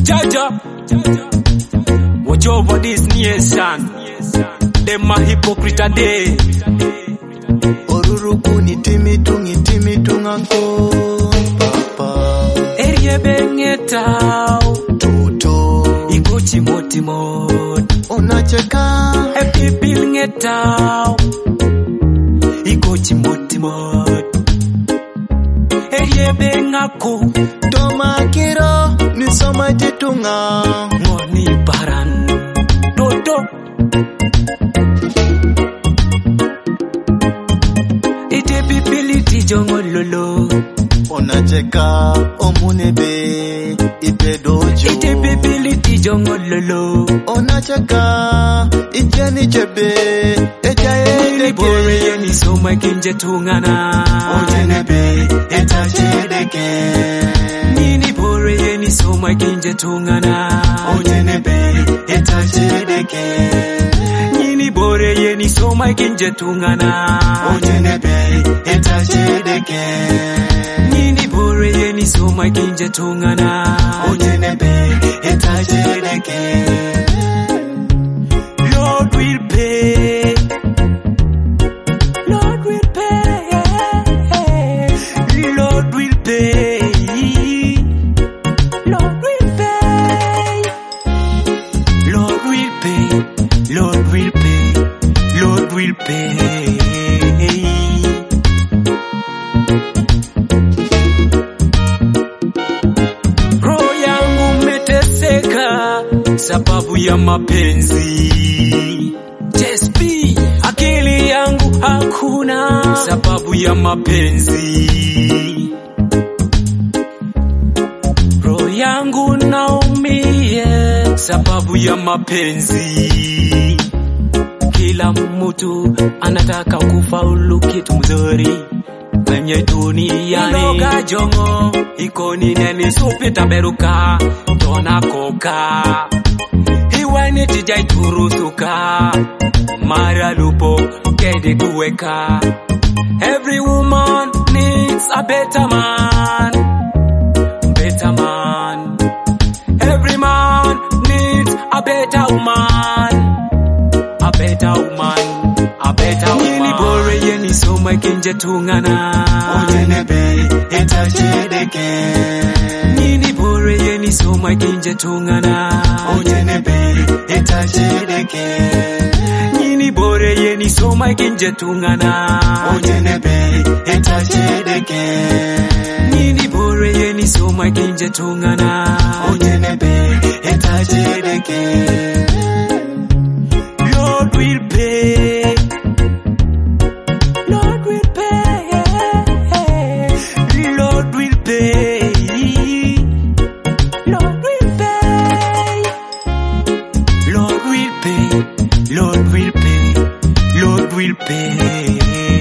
Jaja, watch over this nation. Them a hypocrite a day. Oruruku nitimitunganko papa. Erie bengeta Toto iko chimotimot. Unacheka Happy bilngeta iko chimotimot. Erie bengako Toma kiro nisoma titunga ngoni paran Toto ite pipiliti jongololo. Unacheka omunebe ipedojo Ite pipiliti jongololo. Unacheka ijeni chebe ejaye Bore yeni soma kinje tungana. Ojenebe etachedeke Nini bore yeni soma kinje tungana. Ojenebe etachedeke Nini bore yeni soma kinje tungana. Ojenebe etachedeke Nini bore yeni soma kinje tungana. Ojenebe etachedeke Lord will pay. Lord will pay. Lord will pay. Lord will pay. Lord will pay. Lord will pay. Lord will pay. Roho yangu meteseka sababu ya mapenzi. JSP, akili yangu hakuna sababu ya mapenzi. Roho yangu naumie sababu ya mapenzi. Kila mtu anataka kufaulu kitu mzuri kwenye duniani. Inoga jongo iko ni neni supita beruka tona koka. Iweni tijai turusuka mara lupo kede kuweka. Every woman needs a better man. Better man. Every man needs a better woman. A better woman. A better woman. Nini bore yeni soma kinje tungana. Ojenebe etachedeke Nini bore yeni soma kinje tungana. Ojenebe etachedeke Nini bore yeni soma kinje tungana. Ojenebe etachedeke Nini bore yeni soma kinje tungana. Ojenebe etachedeke Lord will pay. Lord will pay. Lord will pay. Lord will pay. Lord will pay. Lord will pay. Lord will pay.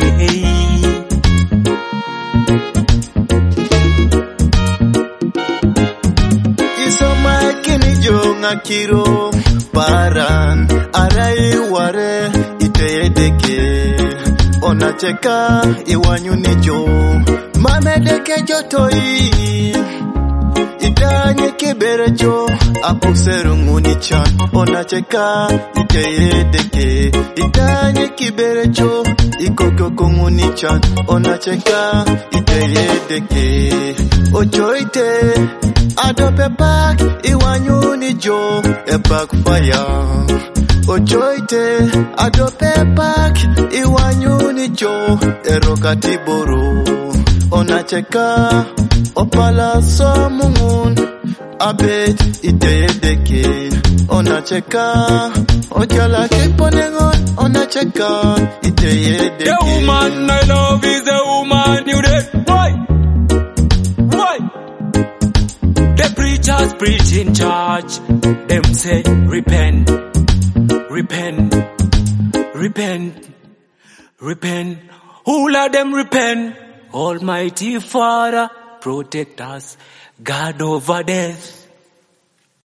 Isoma kinijonga kiro paran arai ware itedeke Onacheka iwanyunijo mamedeke jotoi Itanye kiberejo apuserunguni chan Onacheka itedeke Itanye kiberejo ikokokonguni chan Onacheka itedeke Ochoite adope pak iwanyunijo epak fire Ochoite adope pak iwanyunijo erokatiboro Onacheka opala somungun abet itedeke Onacheka ojala kiponengon Onacheka itedeke The woman I love is the woman you did. Why? Why? The preachers preach in church. Them say repent, repent, repent, repent. Who let them repent? Almighty Father, protect us. God over death.